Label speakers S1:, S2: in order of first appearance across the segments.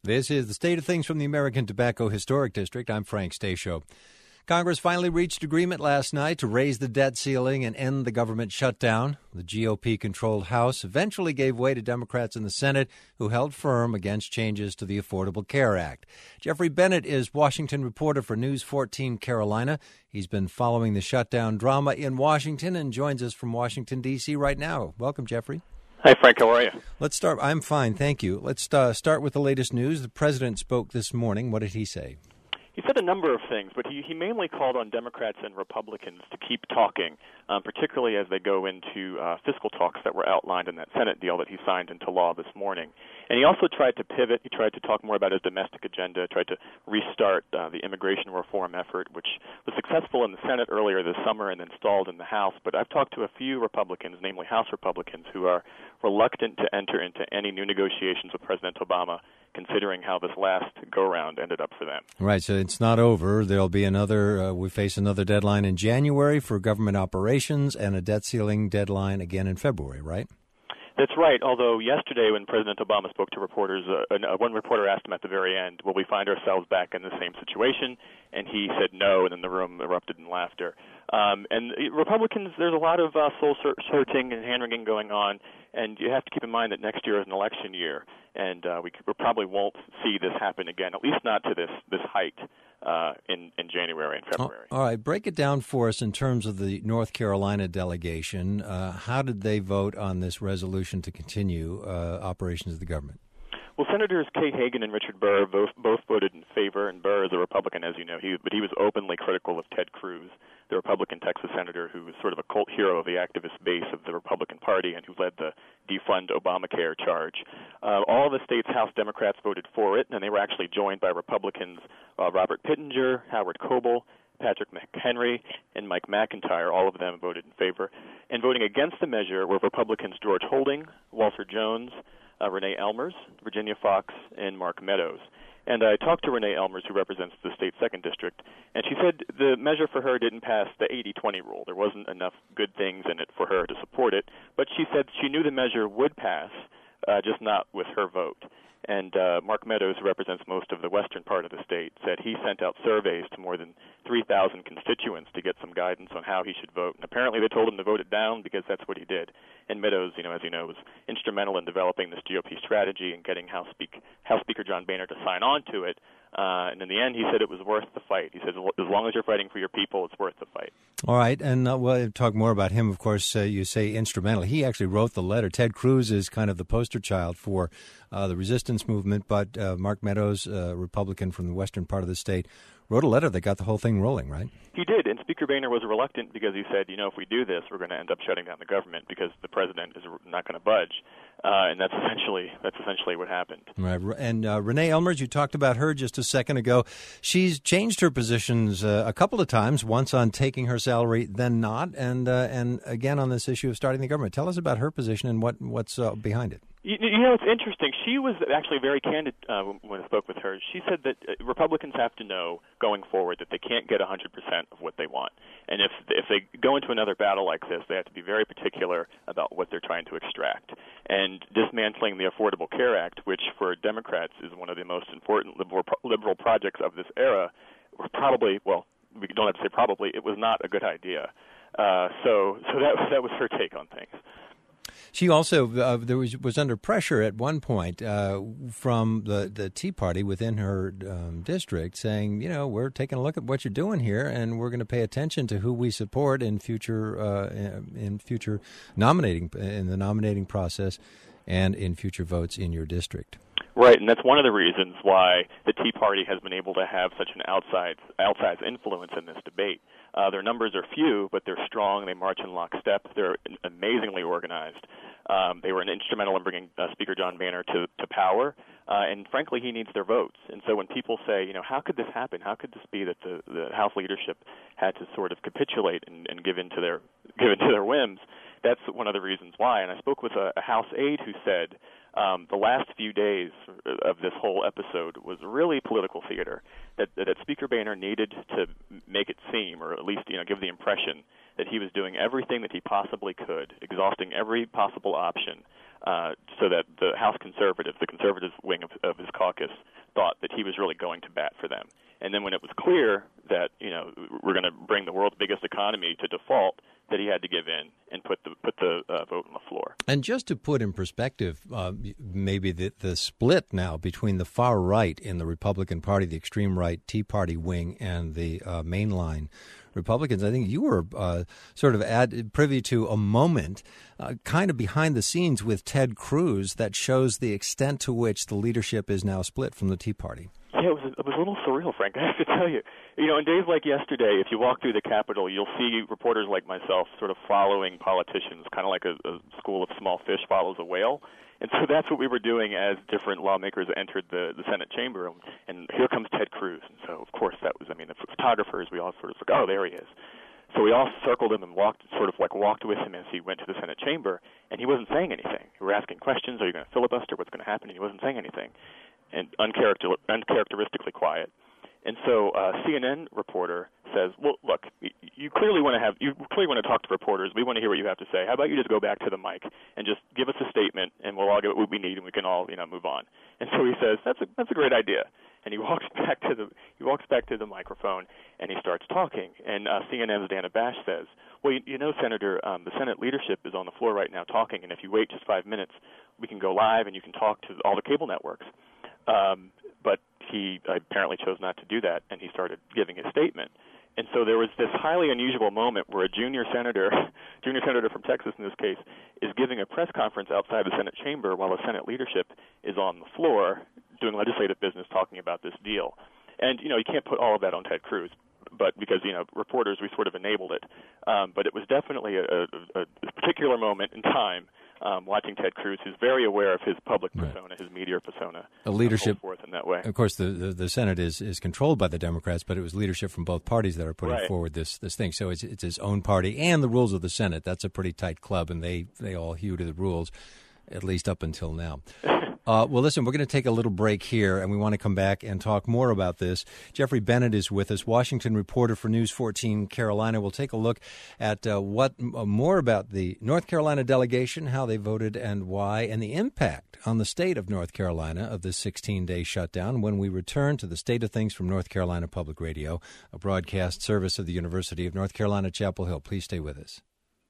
S1: This is the State of Things from the American Tobacco Historic District. I'm Frank Stasio. Congress finally reached agreement last night to raise the debt ceiling and end the government shutdown. The GOP-controlled House eventually gave way to Democrats in the Senate, who held firm against changes to the Affordable Care Act. Jeffrey Bennett is Washington reporter for News 14 Carolina. He's been following the shutdown drama in Washington and joins us from Washington, D.C. right now. Welcome, Jeffrey.
S2: Hi, Frank. How are you?
S1: Let's start. I'm fine, thank you. Let's start with the latest news. The president spoke this morning. What did he say?
S2: He said a number of things, but he mainly called on Democrats and Republicans to keep talking, particularly as they go into fiscal talks that were outlined in that Senate deal that he signed into law this morning. And he also tried to pivot. He tried to talk more about his domestic agenda, tried to restart the immigration reform effort, which was successful in the Senate earlier this summer and then stalled in the House. But I've talked to a few Republicans, namely House Republicans, who are reluctant to enter into any new negotiations with President Obama, considering how this last go-around ended up for them.
S1: Right, so it's not over. There'll be another, we face another deadline in January for government operations and a debt ceiling deadline again in February, right?
S2: That's right, although yesterday when President Obama spoke to reporters, one reporter asked him at the very end, will we find ourselves back in the same situation? And he said no, and then the room erupted in laughter. And Republicans, there's a lot of soul-searching and hand-wringing going on, and you have to keep in mind that next year is an election year, and we probably won't see this happen again, at least not to this height in January and February.
S1: All right, break it down for us in terms of the North Carolina delegation. How did they vote on this resolution to continue operations of the government?
S2: Well, Senators Kay Hagan and Richard Burr both voted in favor, and Burr is a Republican, as you know, but he was openly critical of Ted Cruz, the Republican Texas senator who was sort of a cult hero of the activist base of the Republican Party and who led the defund Obamacare charge. All of the state's House Democrats voted for it, and they were actually joined by Republicans Robert Pittenger, Howard Coble, Patrick McHenry, and Mike McIntyre. All of them voted in favor. And voting against the measure were Republicans George Holding, Walter Jones, Renee Elmers, Virginia Fox, and Mark Meadows. And I talked to Renee Elmers, who represents the state's 2nd District, and she said the measure for her didn't pass the 80-20 rule. There wasn't enough good things in it for her to support it, but she said she knew the measure would pass, just not with her vote. And Mark Meadows, who represents most of the western part of the state, said he sent out surveys to more than 3,000 constituents to get some guidance on how he should vote. And apparently they told him to vote it down because that's what he did. And Meadows, as you know, was instrumental in developing this GOP strategy and getting House Speaker John Boehner to sign on to it. And in the end, he said it was worth the fight. He said, as long as you're fighting for your people, it's worth the fight.
S1: All right, and we'll talk more about him. Of course, you say instrumental. He actually wrote the letter. Ted Cruz is kind of the poster child for the resistance movement, but Mark Meadows, a Republican from the western part of the state, wrote a letter that got the whole thing rolling, right?
S2: He did, and Speaker Boehner was reluctant because he said, if we do this, we're going to end up shutting down the government because the president is not going to budge. And that's essentially what happened.
S1: Right. And Renee Elmers, you talked about her just a second ago. She's changed her positions a couple of times, once on taking her salary, then not, and again on this issue of starting the government. Tell us about her position and what's behind it.
S2: It's interesting. She was actually very candid when I spoke with her. She said that Republicans have to know going forward that they can't get 100% of what they want. And if they go into another battle like this, they have to be very particular about what they're trying to extract. And dismantling the Affordable Care Act, which for Democrats is one of the most important liberal projects of this era, probably, well, we don't have to say probably, it was not a good idea. So that was her take on things.
S1: She also was under pressure at one point from the Tea Party within her district, saying, we're taking a look at what you're doing here, and we're going to pay attention to who we support in future nominating in the nominating process and in future votes in your district.
S2: Right, and that's one of the reasons why the Tea Party has been able to have such an outsized influence in this debate. Their numbers are few, but they're strong. They march in lockstep. They're amazingly organized. They were instrumental in bringing Speaker John Boehner to power, and frankly, he needs their votes. And so when people say, how could this happen? How could this be that the House leadership had to sort of capitulate and give in to their whims? That's one of the reasons why. And I spoke with a House aide who said the last few days of this whole episode was really political theater, that Speaker Boehner needed to make it seem, or at least give the impression, that he was doing everything that he possibly could, exhausting every possible option, so that the House conservatives, the conservative wing of his caucus, thought that he was really going to bat for them. And then when it was clear that, we're going to bring the world's biggest economy to default, that he had to give in and put the vote on the floor.
S1: And just to put in perspective, maybe the split now between the far right in the Republican Party, the extreme right Tea Party wing, and the mainline Republicans, I think you were sort of privy to a moment kind of behind the scenes with Ted Cruz that shows the extent to which the leadership is now split from the Tea Party.
S2: Yeah, it was a little surreal, Frank, I have to tell you. In days like yesterday, if you walk through the Capitol, you'll see reporters like myself sort of following politicians, kind of like a school of small fish follows a whale. And so that's what we were doing as different lawmakers entered the Senate chamber. And here comes Ted Cruz. And so, of course, the photographers, we all sort of like, oh, there he is. So we all circled him and walked with him as he went to the Senate chamber, and he wasn't saying anything. We were asking questions, are you going to filibuster, what's going to happen? And he wasn't saying anything, and uncharacteristically quiet. And so a CNN reporter says, well, look, you clearly want to talk to reporters. We want to hear what you have to say. How about you just go back to the mic and just give us a statement, and we'll all get what we need, and we can all move on. And so he says, that's a great idea. And he walks back to the microphone, and he starts talking. And CNN's Dana Bash says, well, Senator, the Senate leadership is on the floor right now talking, and if you wait just 5 minutes, we can go live and you can talk to all the cable networks. But he apparently chose not to do that, and he started giving his statement. And so there was this highly unusual moment where a junior senator from Texas in this case, is giving a press conference outside the Senate chamber while the Senate leadership is on the floor doing legislative business talking about this deal. And, you can't put all of that on Ted Cruz, but because, reporters, we sort of enabled it. But it was definitely a particular moment in time watching Ted Cruz, who's very aware of his public persona, his media persona,
S1: leadership
S2: forth in that way.
S1: Of course, the Senate is controlled by the Democrats, but it was leadership from both parties that are putting forward this thing. So it's his own party and the rules of the Senate. That's a pretty tight club, and they all hew to the rules, at least up until now. Well, listen, we're going to take a little break here, and we want to come back and talk more about this. Jeffrey Bennett is with us, Washington reporter for News 14 Carolina. We'll take a look at more about the North Carolina delegation, how they voted and why, and the impact on the state of North Carolina of this 16-day shutdown when we return to the State of Things from North Carolina Public Radio, a broadcast service of the University of North Carolina, Chapel Hill. Please stay with us.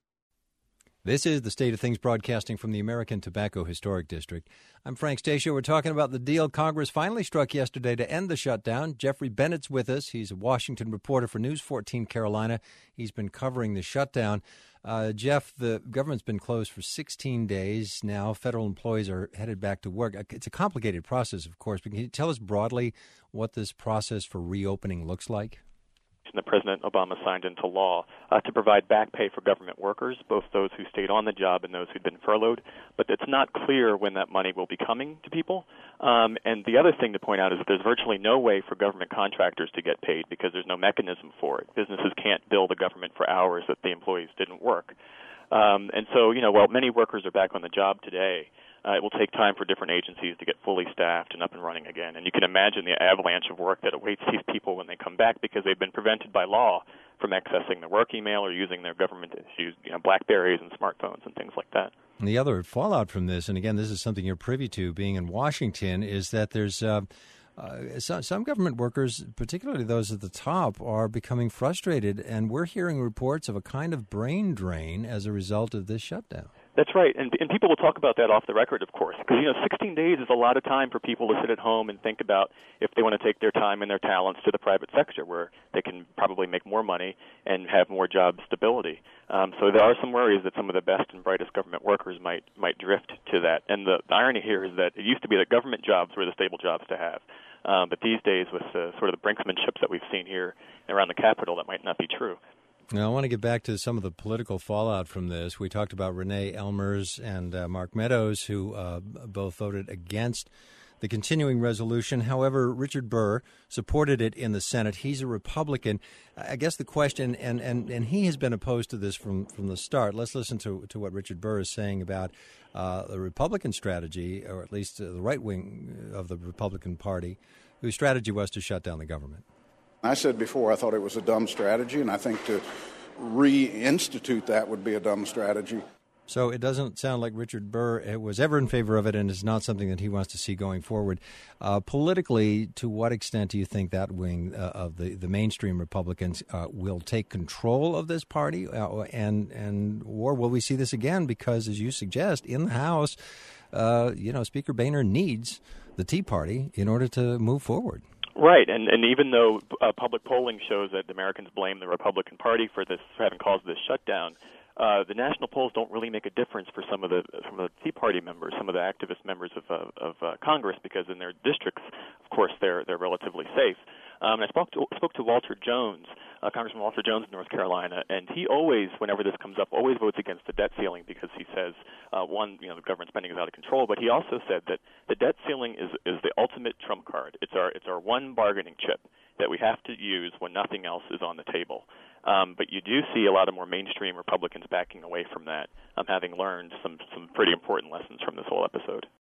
S1: This is the State of Things broadcasting from the American Tobacco Historic District. I'm Frank Stasio. We're talking about the deal Congress finally struck yesterday to end the shutdown. Jeffrey Bennett's with us. He's a Washington reporter for News 14 Carolina. He's been covering the shutdown. Jeff, the government's been closed for 16 days now. Federal employees are headed back to work. It's a complicated process, of course, but can you tell us broadly what this process for reopening looks like?
S2: That President Obama signed into law to provide back pay for government workers, both those who stayed on the job and those who'd been furloughed. But it's not clear when that money will be coming to people. And the other thing to point out is that there's virtually no way for government contractors to get paid because there's no mechanism for it. Businesses can't bill the government for hours that the employees didn't work. And so, while many workers are back on the job today, it will take time for different agencies to get fully staffed and up and running again. And you can imagine the avalanche of work that awaits these people when they come back because they've been prevented by law from accessing their work email or using their government issues, BlackBerries and smartphones and things like that.
S1: And the other fallout from this, and again, this is something you're privy to being in Washington, is that there's some government workers, particularly those at the top, are becoming frustrated, and we're hearing reports of a kind of brain drain as a result of this shutdown.
S2: That's right, and people will talk about that off the record, of course, because 16 days is a lot of time for people to sit at home and think about if they want to take their time and their talents to the private sector, where they can probably make more money and have more job stability. So there are some worries that some of the best and brightest government workers might drift to that. And the irony here is that it used to be that government jobs were the stable jobs to have. But these days, with sort of the brinksmanship that we've seen here around the Capitol, that might not be true.
S1: Now, I want to get back to some of the political fallout from this. We talked about Renee Elmers and Mark Meadows, who both voted against the continuing resolution. However, Richard Burr supported it in the Senate. He's a Republican. I guess the question, and he has been opposed to this from the start. Let's listen to what Richard Burr is saying about the Republican strategy, or at least the right wing of the Republican Party, whose strategy was to shut down the government.
S3: I said before I thought it was a dumb strategy, and I think to reinstitute that would be a dumb strategy.
S1: So it doesn't sound like Richard Burr was ever in favor of it, and it's not something that he wants to see going forward. Politically, to what extent do you think that wing of the mainstream Republicans will take control of this party, or will we see this again? Because, as you suggest, in the House, Speaker Boehner needs the Tea Party in order to move forward.
S2: Right, and even though public polling shows that Americans blame the Republican Party for having caused this shutdown, the national polls don't really make a difference for some of the Tea Party members, some of the activist members of Congress, because in their districts, of course, they're relatively safe. And I spoke to Walter Jones, Congressman Walter Jones of North Carolina, and he always, whenever this comes up, always votes against the debt ceiling because he says, the government spending is out of control, but he also said that the debt ceiling is the ultimate trump card. It's our one bargaining chip that we have to use when nothing else is on the table. But you do see a lot of more mainstream Republicans backing away from that, having learned some pretty important lessons from this whole episode.